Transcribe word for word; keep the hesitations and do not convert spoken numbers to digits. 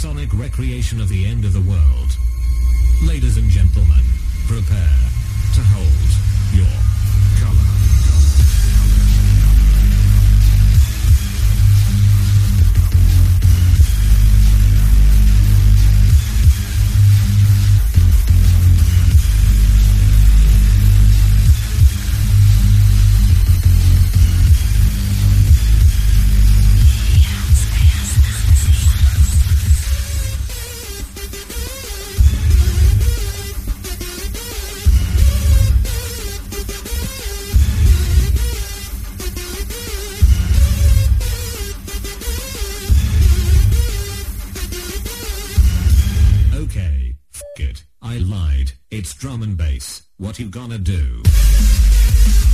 sonic recreation of the end of the world. Ladies and gentlemen, prepare to hold your color. Okay, f*** it. I lied. It's drum and bass. What you gonna do?